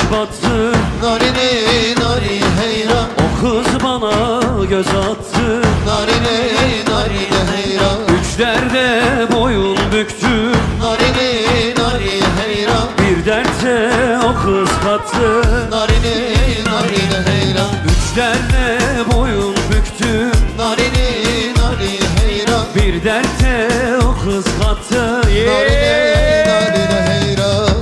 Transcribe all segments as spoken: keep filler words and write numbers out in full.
battı. Narini nari heyran. O kız bana göz attı. Narini nari heyran. Üçlerde boyun büktü. Narini nari heyran. Bir dertte o kız kattı. Narini nari heyran. Üçlerde boyun büktü. Narini nari heyran. Bir dertte o kız kattı. Yeah. Narini nari heyran.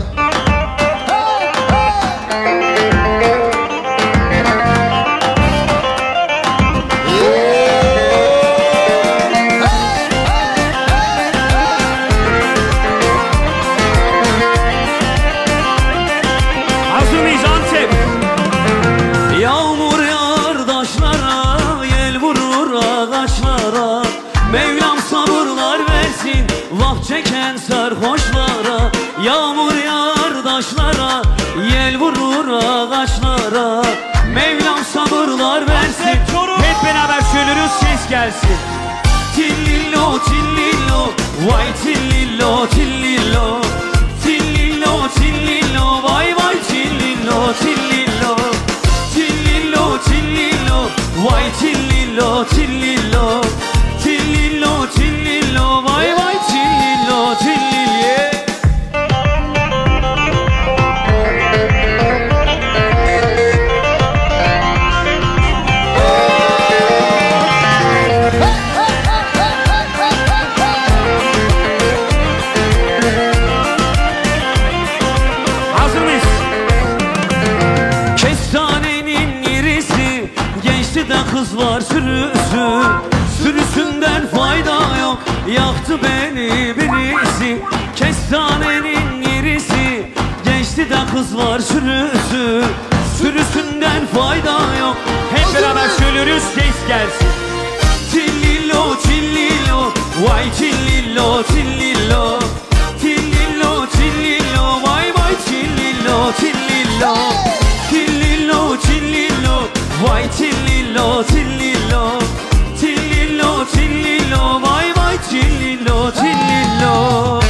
Hazır mıyız Antep? Yağmur yağar taşlara, yel vurur ağaçlara. Mevlam sabırlar versin vah çeken sarhoşlara. Yağmur yağar taşlara, yel vurur ağaçlara. Mevlam sabırlar versin. Hep beraber söylüyoruz, ses gelsin. Tillillo tillillo, vay tillillo tillillo. Tillillo tillillo, vay vay tillillo tillillo. Tillillo tillillo, vay tillillo tillillo. Tillillo tillillo, vay vay tillillo tillillo. Hazır mıyız? Kestanenin irisi, gençti de kızlar sürüsü. Sürüsünden fayda yok, yaktı beni birisi. Kestanenin irisi, gençti de kızlar sürüsü. Sürüsünden fayda yok. Hep beraber söylüyoruz, ses gelsin. Tillillo tillillo, vay tillillo tillillo. Tillillo tillillo, vay vay tillillo tillillo. Tillillo tillillo, vay tillillo tillillo. Tillillo tillillo, vay vay tillillo tillillo.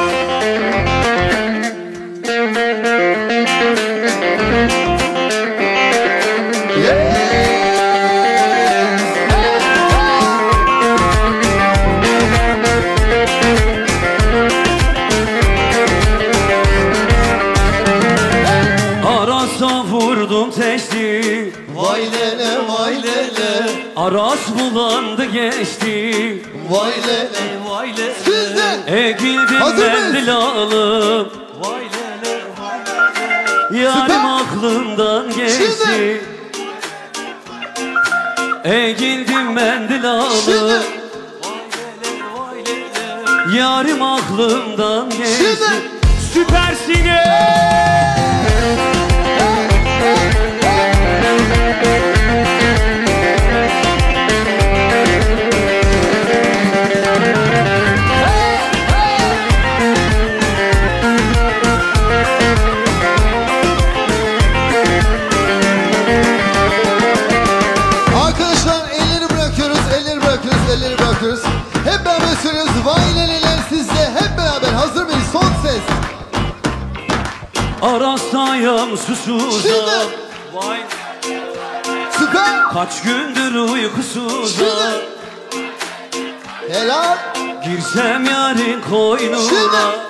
Arasa vurdum teşti. Vay lele vay lele. Aras bulandı geçti. Vay lele vay lele. Sizden. Ekildim Hazır mıyız? mendil alıp. Vay lele vay lele. Yarim Süper. aklımdan geçti. Şimdi. Ekildim mendil Şimdi. alıp. Yarim aklımdan geçti. Şimdi. Süpersiniz. Arkadaşlar elleri bırakıyoruz, elleri bırakıyoruz, elleri bırakıyoruz. Hep beraber söylüyoruz. Vay leleler sizde. Hep beraber hazır mıyız? Son ses. Arastayım susuzum. Şimdi. Vay. Süper. Kaç gündür uykusuzum. Şimdi. Helal. Girsem yarın koynuna. Şimdi.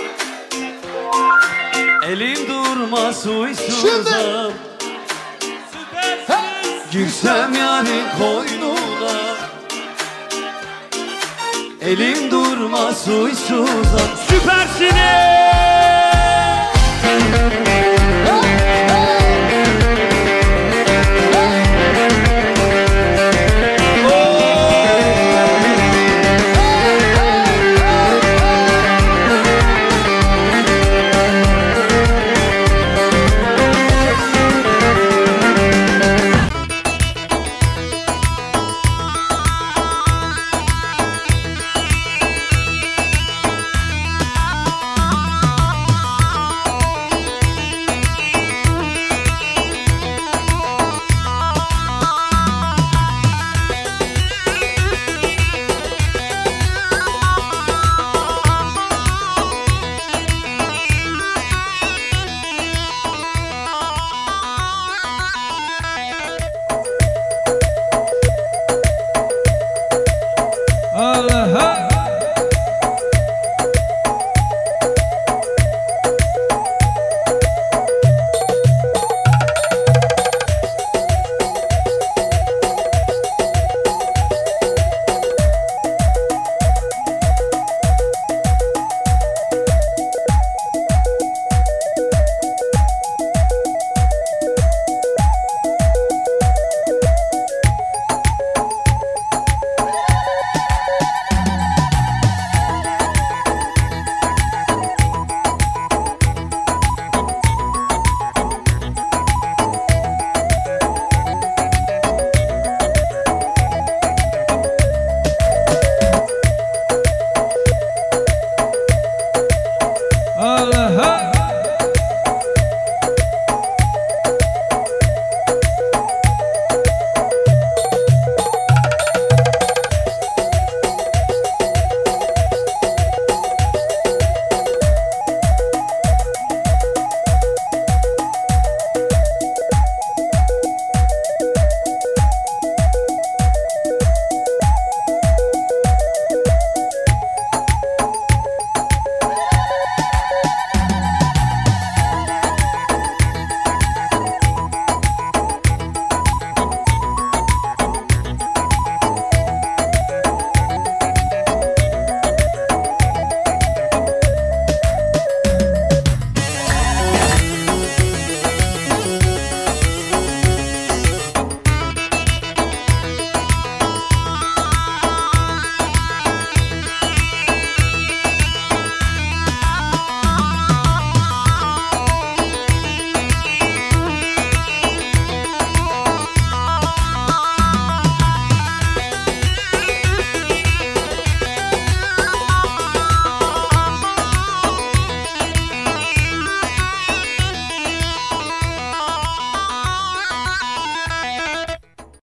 Elim durmaz uysuzum. Şimdi. Girsem yarın koynuna. Elim durmaz uysuzum. Süpersiniz.